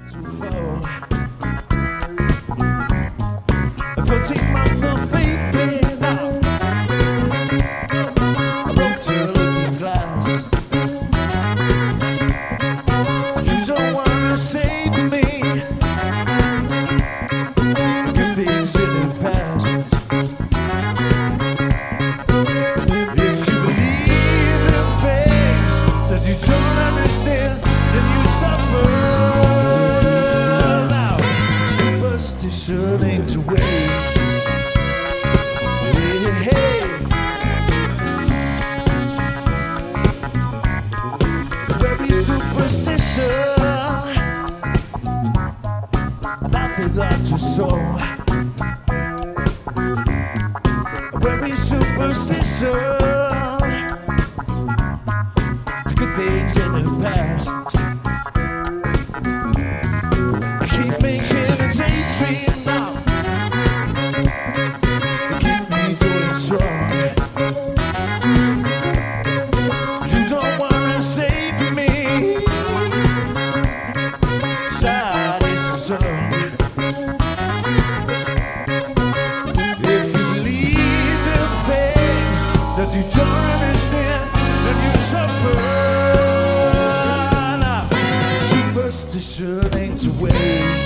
to fall. A 13-month baby now. I broke to looking glass. You don't wanna save me. Good things in the past. If you believe in things that you don't understand, then you suffer. Now, superstition ain't the way. Hey, very superstition about the doctor's soul. Very superstition, good things in the past. I keep making a daydream now. Keep me doing strong. You don't wanna save me. Sad is the song. If you believe in things that you don't understand, then you suffer. Now, superstition ain't the way.